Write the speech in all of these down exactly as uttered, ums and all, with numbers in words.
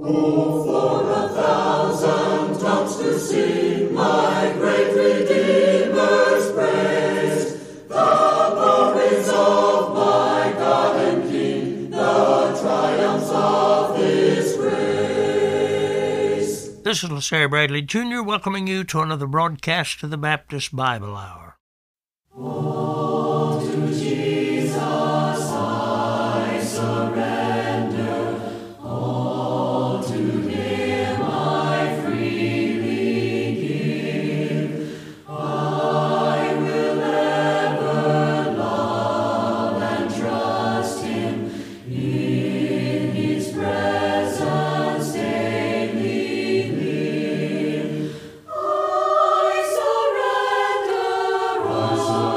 Oh, for a thousand tongues to sing my great Redeemer's praise, the glories of my God and King, the triumphs of His grace. This is LaSalle Bradley Junior welcoming you to another broadcast of the Baptist Bible Hour. Oh, to Jesus I surrender, all to Him I freely give. I will ever love and trust Him, in His presence daily live. I surrender all.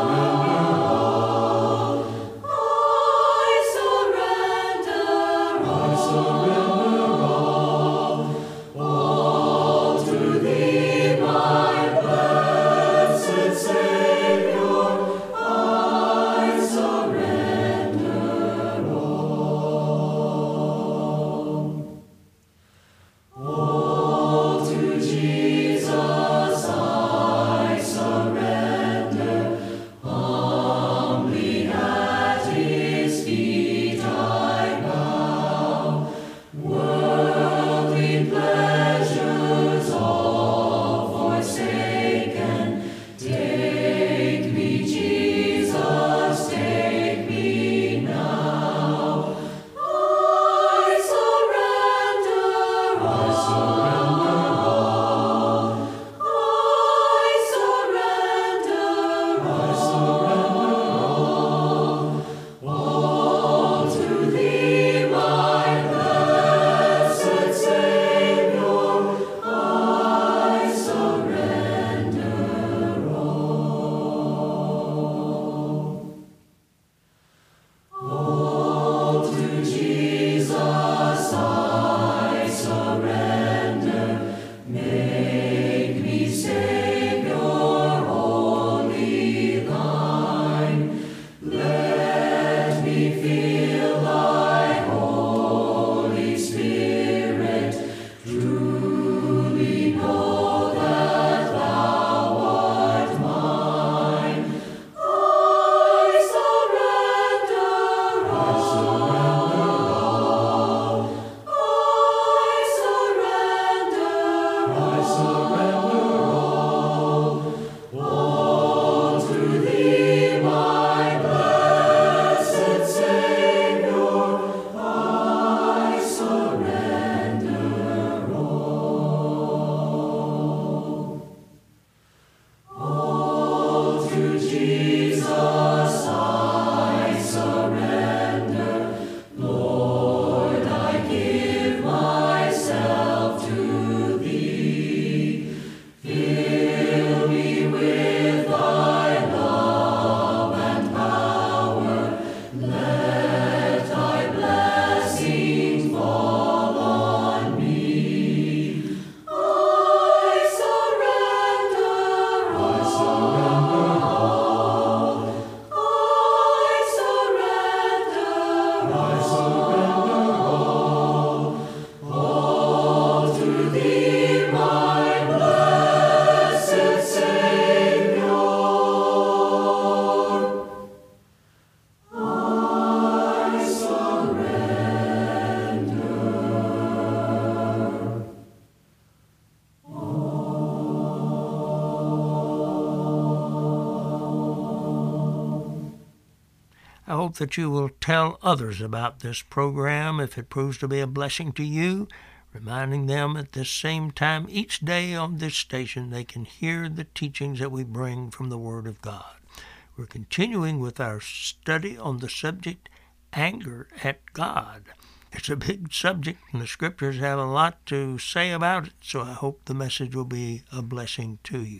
I hope that you will tell others about this program if it proves to be a blessing to you, reminding them at this same time each day on this station they can hear the teachings that we bring from the Word of God. We're continuing with our study on the subject, anger at God. It's a big subject, and the Scriptures have a lot to say about it, so I hope the message will be a blessing to you.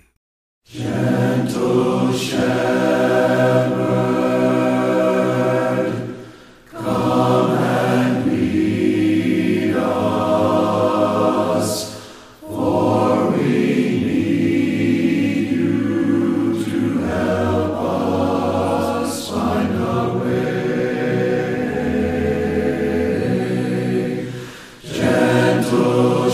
Gentle Shepherd, come and lead us, for we need you to help us find a way. Gentle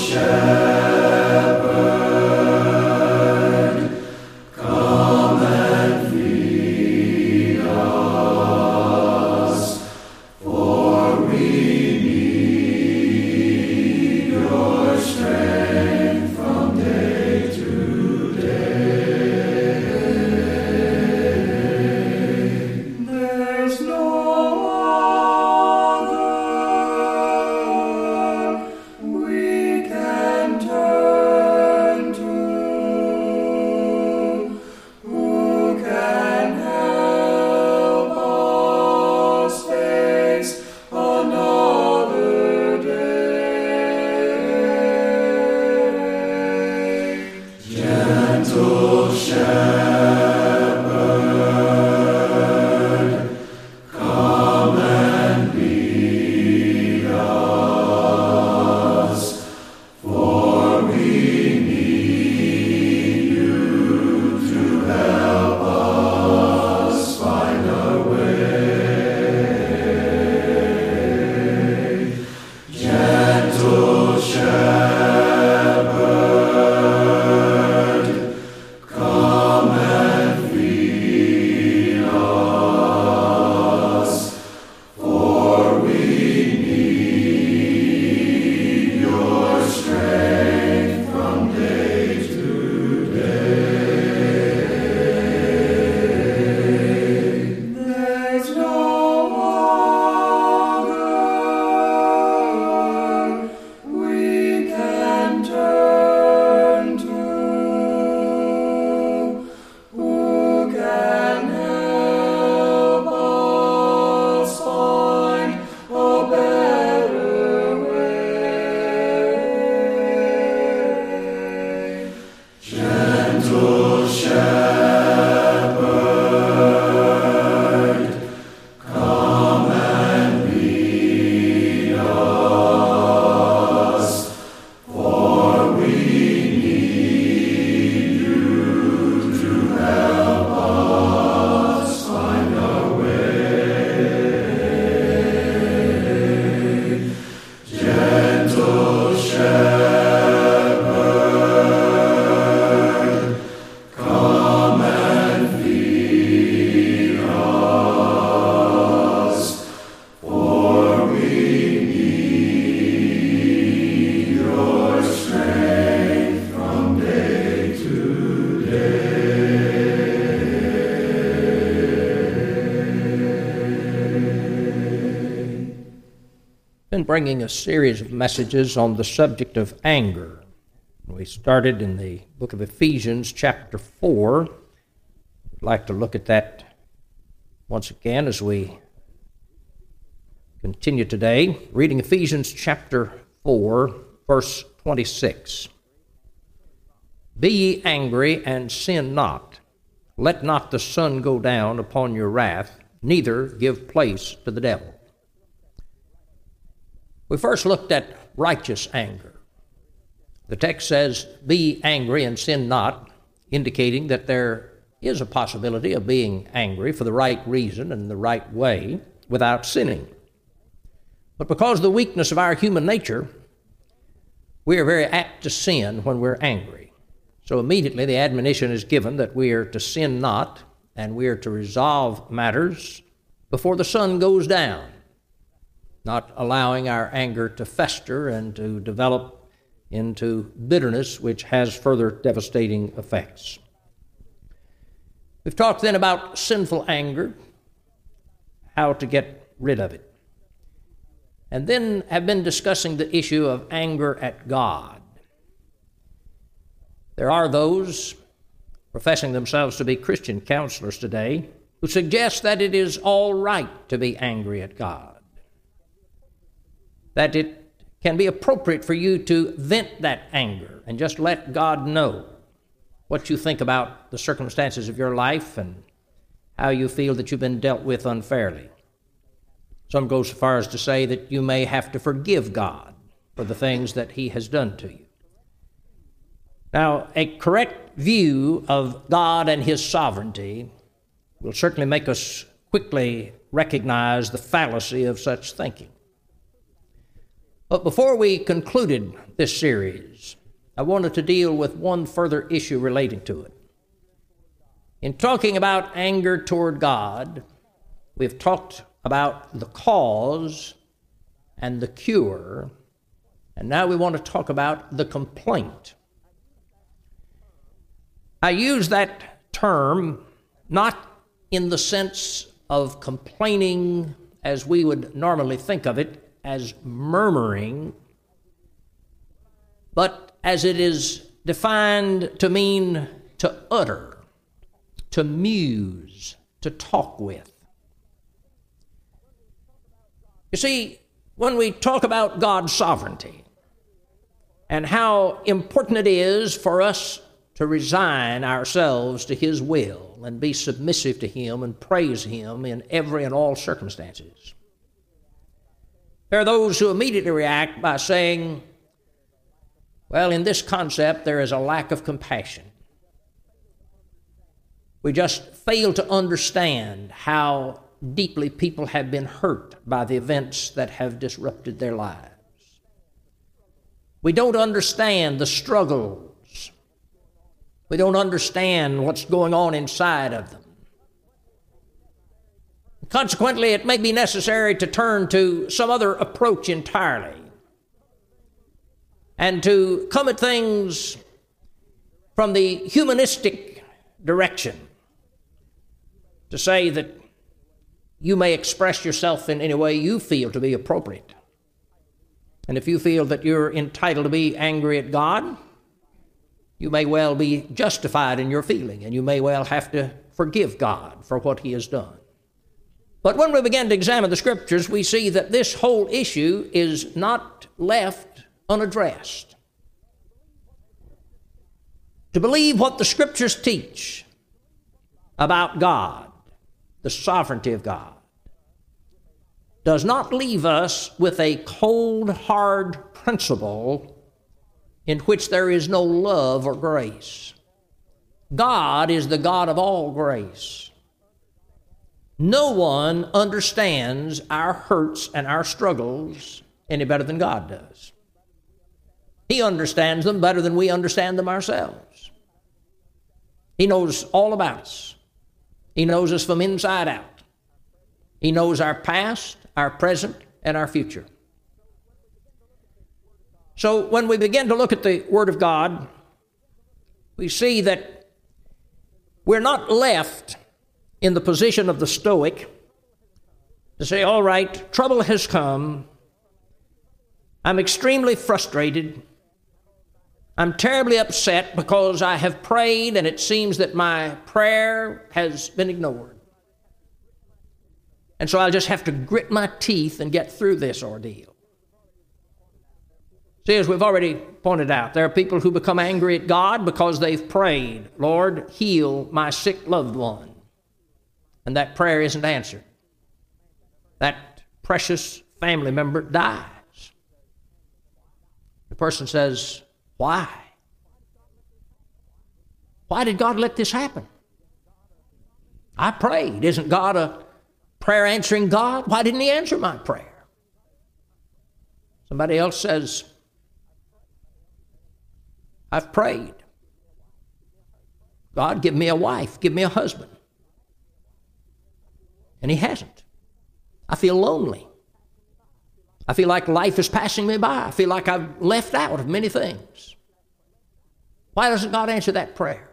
been bringing a series of messages on the subject of anger. We started in the book of Ephesians, chapter four. I'd like to look at that once again as we continue today. Reading Ephesians chapter four, verse twenty-six. Be ye angry, and sin not. Let not the sun go down upon your wrath, neither give place to the devil. We first looked at righteous anger. The text says, be ye angry and sin not, indicating that there is a possibility of being angry for the right reason and the right way without sinning. But because of the weakness of our human nature, we are very apt to sin when we're angry. So immediately the admonition is given that we are to sin not, and we are to resolve matters before the sun goes down, not allowing our anger to fester and to develop into bitterness, which has further devastating effects. We've talked then about sinful anger, how to get rid of it, and then have been discussing the issue of anger at God. There are those professing themselves to be Christian counselors today who suggest that it is all right to be angry at God, that it can be appropriate for you to vent that anger and just let God know what you think about the circumstances of your life and how you feel that you've been dealt with unfairly. Some go so far as to say that you may have to forgive God for the things that He has done to you. Now, a correct view of God and His sovereignty will certainly make us quickly recognize the fallacy of such thinking. But before we concluded this series, I wanted to deal with one further issue relating to it. In talking about anger toward God, we've talked about the cause and the cure, and now we want to talk about the complaint. I use that term not in the sense of complaining as we would normally think of it, as murmuring, but as it is defined to mean to utter, to muse, to talk with. You see, when we talk about God's sovereignty and how important it is for us to resign ourselves to His will and be submissive to Him and praise Him in every and all circumstances, there are those who immediately react by saying, well, in this concept there is a lack of compassion. We just fail to understand how deeply people have been hurt by the events that have disrupted their lives. We don't understand the struggles. We don't understand what's going on inside of them. Consequently, it may be necessary to turn to some other approach entirely and to come at things from the humanistic direction, to say that you may express yourself in any way you feel to be appropriate. And if you feel that you're entitled to be angry at God, you may well be justified in your feeling, and you may well have to forgive God for what He has done. But when we begin to examine the Scriptures, we see that this whole issue is not left unaddressed. To believe what the Scriptures teach about God, the sovereignty of God, does not leave us with a cold, hard principle in which there is no love or grace. God is the God of all grace. No one understands our hurts and our struggles any better than God does. He understands them better than we understand them ourselves. He knows all about us. He knows us from inside out. He knows our past, our present, and our future. So when we begin to look at the Word of God, we see that we're not left in the position of the Stoic to say, all right, trouble has come. I'm extremely frustrated. I'm terribly upset because I have prayed and it seems that my prayer has been ignored. And so I'll just have to grit my teeth and get through this ordeal. See, as we've already pointed out, there are people who become angry at God because they've prayed, Lord, heal my sick loved one. And that prayer isn't answered. That precious family member dies. The person says, why? Why did God let this happen? I prayed. Isn't God a prayer answering God? Why didn't He answer my prayer? Somebody else says, I've prayed. God, give me a wife, give me a husband. And He hasn't. I feel lonely. I feel like life is passing me by. I feel like I've left out of many things. Why doesn't God answer that prayer?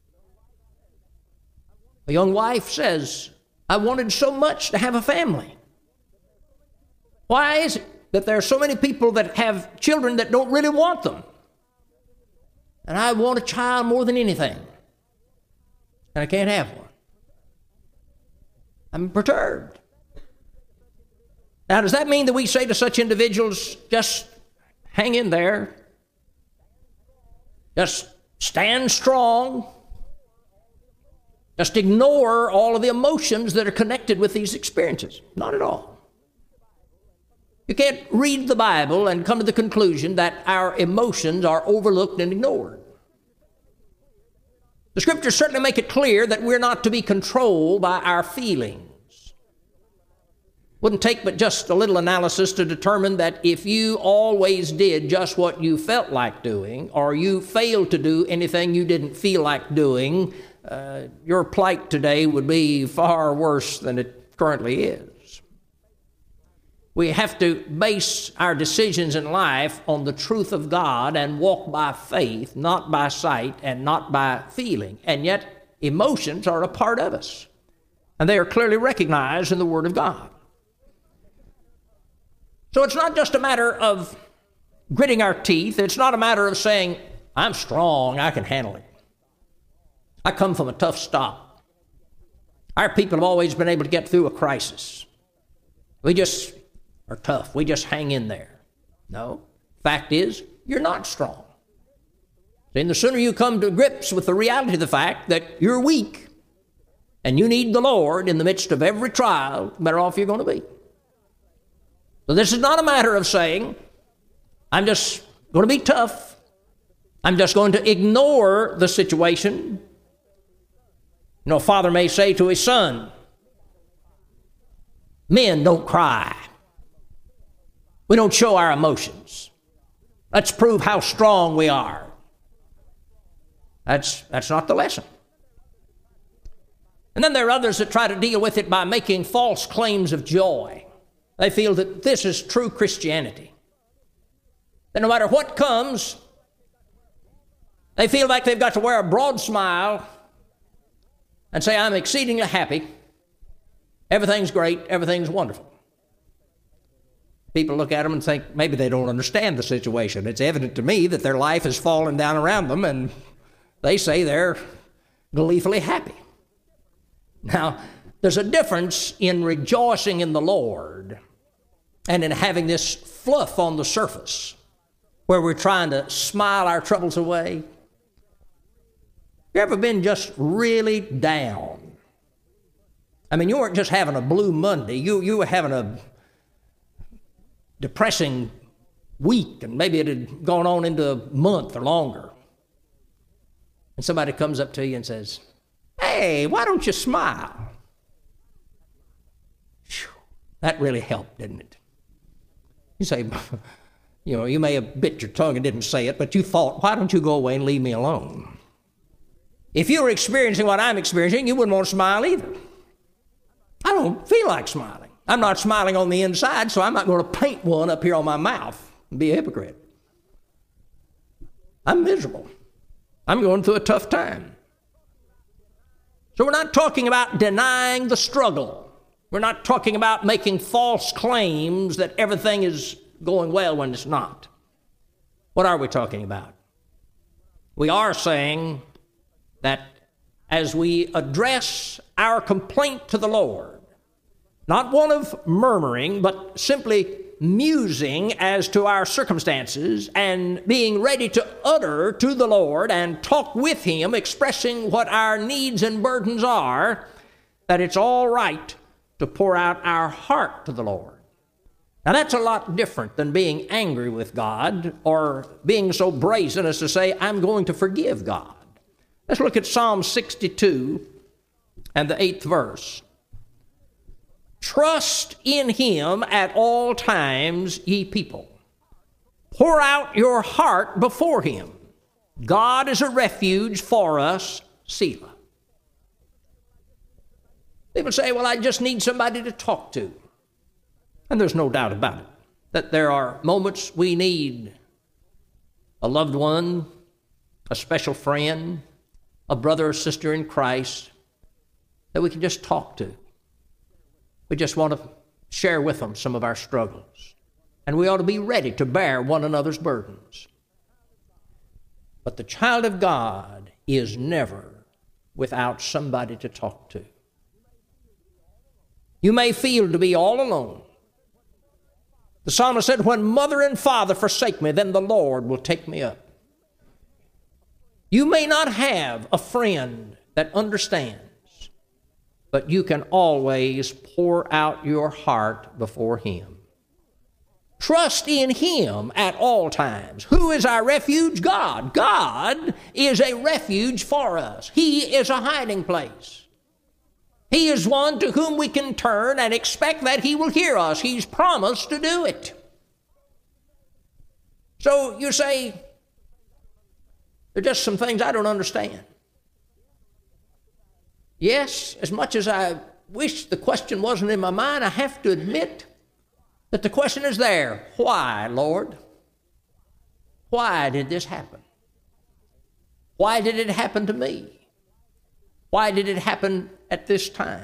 A young wife says, I wanted so much to have a family. Why is it that there are so many people that have children that don't really want them? And I want a child more than anything. And I can't have one. I'm perturbed. Now, does that mean that we say to such individuals, just hang in there, just stand strong, just ignore all of the emotions that are connected with these experiences? Not at all. You can't read the Bible and come to the conclusion that our emotions are overlooked and ignored. The Scriptures certainly make it clear that we're not to be controlled by our feelings. Wouldn't take but just a little analysis to determine that if you always did just what you felt like doing, or you failed to do anything you didn't feel like doing, uh, your plight today would be far worse than it currently is. We have to base our decisions in life on the truth of God and walk by faith, not by sight and not by feeling. And yet, emotions are a part of us, and they are clearly recognized in the Word of God. So it's not just a matter of gritting our teeth. It's not a matter of saying, I'm strong, I can handle it. I come from a tough stock. Our people have always been able to get through a crisis. We just are tough. We just hang in there. No. Fact is, you're not strong. And the sooner you come to grips with the reality of the fact that you're weak and you need the Lord in the midst of every trial, the better off you're going to be. So this is not a matter of saying, I'm just going to be tough. I'm just going to ignore the situation. You know, a father may say to his son, men don't cry. We don't show our emotions. Let's prove how strong we are. That's, that's not the lesson. And then there are others that try to deal with it by making false claims of joy. They feel that this is true Christianity. That no matter what comes, they feel like they've got to wear a broad smile and say, I'm exceedingly happy. Everything's great. Everything's wonderful. People look at them and think maybe they don't understand the situation. It's evident to me that their life has fallen down around them, and they say they're gleefully happy. Now, there's a difference in rejoicing in the Lord and in having this fluff on the surface where we're trying to smile our troubles away. You ever been just really down? I mean, you weren't just having a blue Monday. You, you were having a depressing week, and maybe it had gone on into a month or longer. And somebody comes up to you and says, hey, why don't you smile? Whew, that really helped, didn't it? You say, you know, you may have bit your tongue and didn't say it, but you thought, why don't you go away and leave me alone? If you were experiencing what I'm experiencing, you wouldn't want to smile either. I don't feel like smiling. I'm not smiling on the inside, so I'm not going to paint one up here on my mouth and be a hypocrite. I'm miserable. I'm going through a tough time. So we're not talking about denying the struggle. We're not talking about making false claims that everything is going well when it's not. What are we talking about? We are saying that as we address our complaint to the Lord, not one of murmuring, but simply musing as to our circumstances and being ready to utter to the Lord and talk with Him, expressing what our needs and burdens are, that it's all right to pour out our heart to the Lord. Now that's a lot different than being angry with God or being so brazen as to say, I'm going to forgive God. Let's look at Psalm sixty-two and the eighth verse. Trust in Him at all times, ye people. Pour out your heart before Him. God is a refuge for us, Selah. People say, well, I just need somebody to talk to. And there's no doubt about it, that there are moments we need a loved one, a special friend, a brother or sister in Christ that we can just talk to. We just want to share with them some of our struggles. And we ought to be ready to bear one another's burdens. But the child of God is never without somebody to talk to. You may feel to be all alone. The psalmist said, when mother and father forsake me, then the Lord will take me up. You may not have a friend that understands, but you can always pour out your heart before Him. Trust in Him at all times. Who is our refuge? God. God is a refuge for us. He is a hiding place. He is one to whom we can turn and expect that he will hear us. He's promised to do it. So you say, there are just some things I don't understand. Yes, as much as I wish the question wasn't in my mind, I have to admit that the question is there. Why, Lord? Why did this happen? Why did it happen to me? Why did it happen at this time?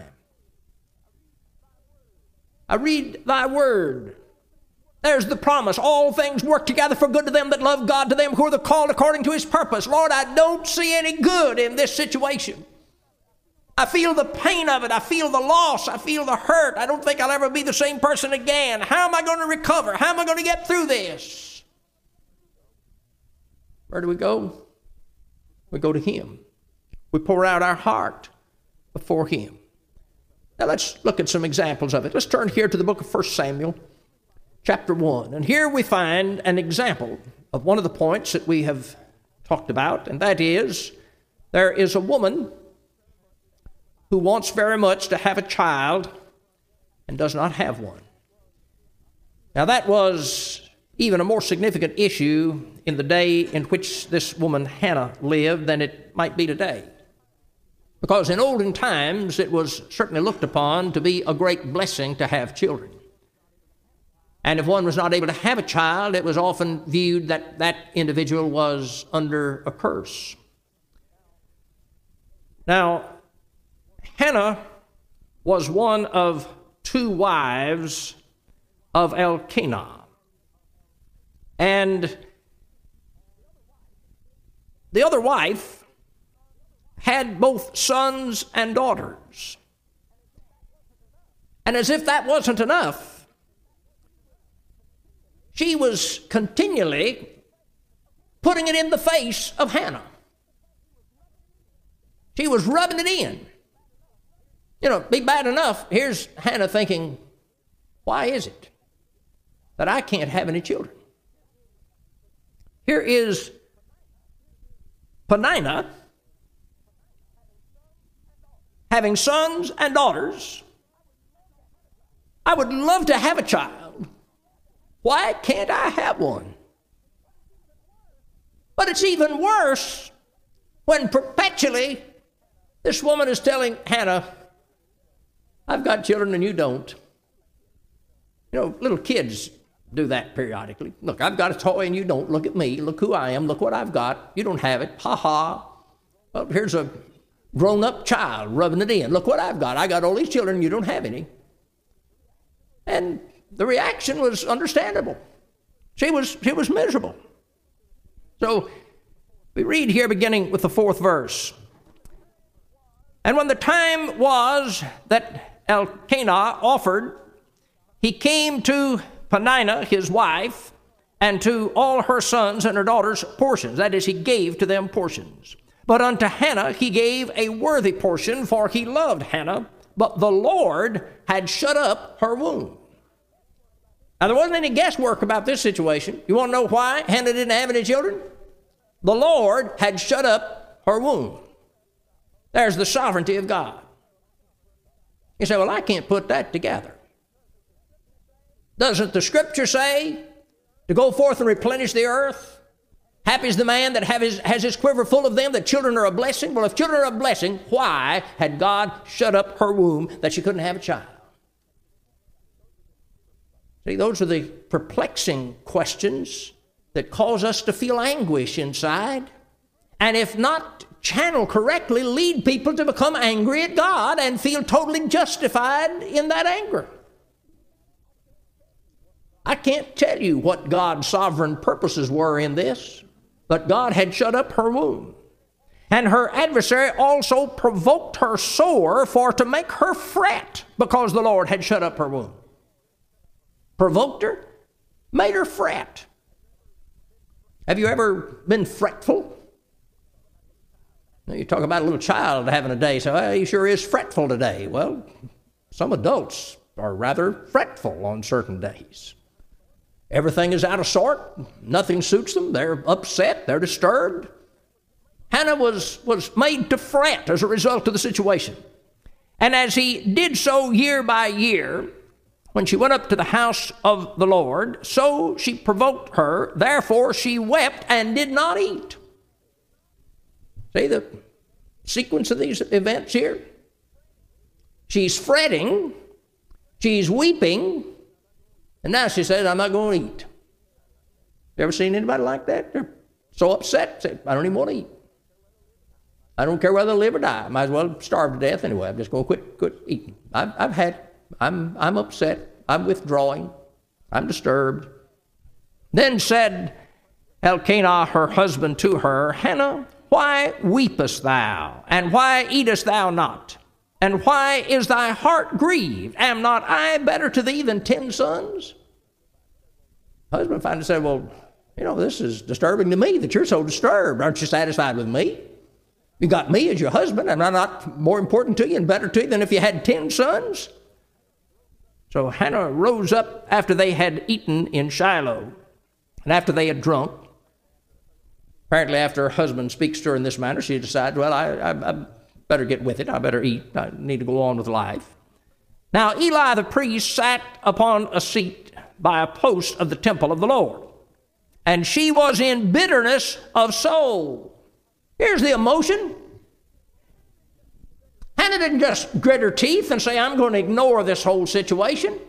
I read thy word. There's the promise. All things work together for good to them that love God, to them who are the called according to his purpose. Lord, I don't see any good in this situation. I feel the pain of it. I feel the loss. I feel the hurt. I don't think I'll ever be the same person again. How am I going to recover? How am I going to get through this? Where do we go? We go to him. We pour out our heart before him. Now let's look at some examples of it. Let's turn here to the book of First Samuel, chapter one. And here we find an example of one of the points that we have talked about, and that is, there is a woman who wants very much to have a child and does not have one. Now that was even a more significant issue in the day in which this woman Hannah lived than it might be today. Because in olden times, it was certainly looked upon to be a great blessing to have children. And if one was not able to have a child, it was often viewed that that individual was under a curse. Now, Hannah was one of two wives of Elkanah. And the other wife had both sons and daughters. And as if that wasn't enough, she was continually putting it in the face of Hannah. She was rubbing it in. You know, be bad enough. Here's Hannah thinking, why is it that I can't have any children? Here is Peninnah having sons and daughters. I would love to have a child. Why can't I have one? But it's even worse when perpetually this woman is telling Hannah, I've got children and you don't. You know, little kids do that periodically. Look, I've got a toy and you don't. Look at me. Look who I am. Look what I've got. You don't have it. Ha ha. Well, here's a grown-up child rubbing it in. Look what I've got. I got all these children and you don't have any. And the reaction was understandable. She was, she was miserable. So we read here beginning with the fourth verse. And when the time was that Elkanah offered, he came to Peninnah, his wife, and to all her sons and her daughters portions. That is, he gave to them portions. But unto Hannah he gave a worthy portion, for he loved Hannah, but the Lord had shut up her womb. Now, there wasn't any guesswork about this situation. You want to know why Hannah didn't have any children? The Lord had shut up her womb. There's the sovereignty of God. You say, well, I can't put that together. Doesn't the Scripture say to go forth and replenish the earth? Happy is the man that have his, has his quiver full of them, that children are a blessing. Well, if children are a blessing, why had God shut up her womb that she couldn't have a child? See, those are the perplexing questions that cause us to feel anguish inside. And if not channeled correctly, lead people to become angry at God and feel totally justified in that anger. I can't tell you what God's sovereign purposes were in this, but God had shut up her womb. And her adversary also provoked her sore for to make her fret, because the Lord had shut up her womb. Provoked her, made her fret. Have you ever been fretful? You talk about a little child having a day, so well, he sure is fretful today. Well, some adults are rather fretful on certain days. Everything is out of sort. Nothing suits them. They're upset. They're disturbed. Hannah was, was made to fret as a result of the situation. And as he did so year by year, when she went up to the house of the Lord, so she provoked her. Therefore she wept and did not eat. See the sequence of these events here? She's fretting, she's weeping, and now she says, I'm not going to eat. You ever seen anybody like that? They're so upset, say, I don't even want to eat. I don't care whether I live or die. I might as well starve to death anyway. I'm just going to quit, quit eating. I've, I've had, I'm, I'm upset. I'm withdrawing. I'm disturbed. Then said Elkanah, her husband, to her, Hannah, why weepest thou? And why eatest thou not? And why is thy heart grieved? Am not I better to thee than ten sons? Husband finally said, well, you know, this is disturbing to me that you're so disturbed. Aren't you satisfied with me? You got me as your husband. Am I not more important to you and better to you than if you had ten sons? So Hannah rose up after they had eaten in Shiloh, and after they had drunk. Apparently after her husband speaks to her in this manner, she decides, well, I, I, I better get with it. I better eat. I need to go on with life. Now Eli the priest sat upon a seat by a post of the temple of the Lord, and she was in bitterness of soul. Here's the emotion. Hannah didn't just grit her teeth and say, I'm going to ignore this whole situation.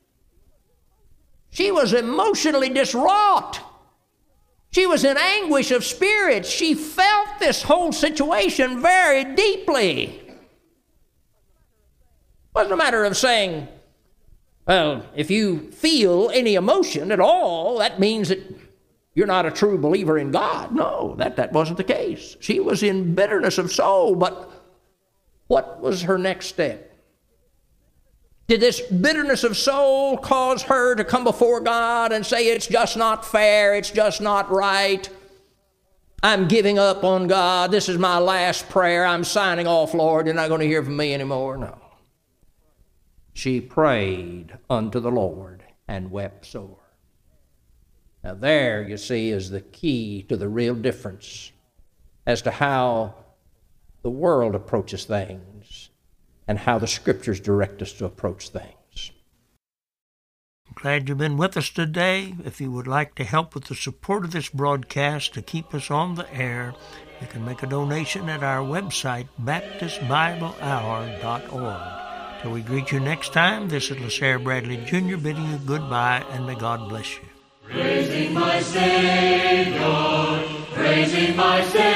She was emotionally distraught. She was in anguish of spirit. She felt this whole situation very deeply. It wasn't a matter of saying, well, if you feel any emotion at all, that means that you're not a true believer in God. No, that, that wasn't the case. She was in bitterness of soul, but what was her next step? Did this bitterness of soul cause her to come before God and say, it's just not fair, it's just not right, I'm giving up on God, this is my last prayer, I'm signing off, Lord, you're not going to hear from me anymore? No. She prayed unto the Lord and wept sore. Now there, you see, is the key to the real difference as to how the world approaches things and how the Scriptures direct us to approach things. I'm glad you've been with us today. If you would like to help with the support of this broadcast to keep us on the air, you can make a donation at our website, baptist bible hour dot org. Till we greet you next time, this is LaSair Bradley Junior bidding you goodbye, and may God bless you. Praising my Savior, praising my Savior.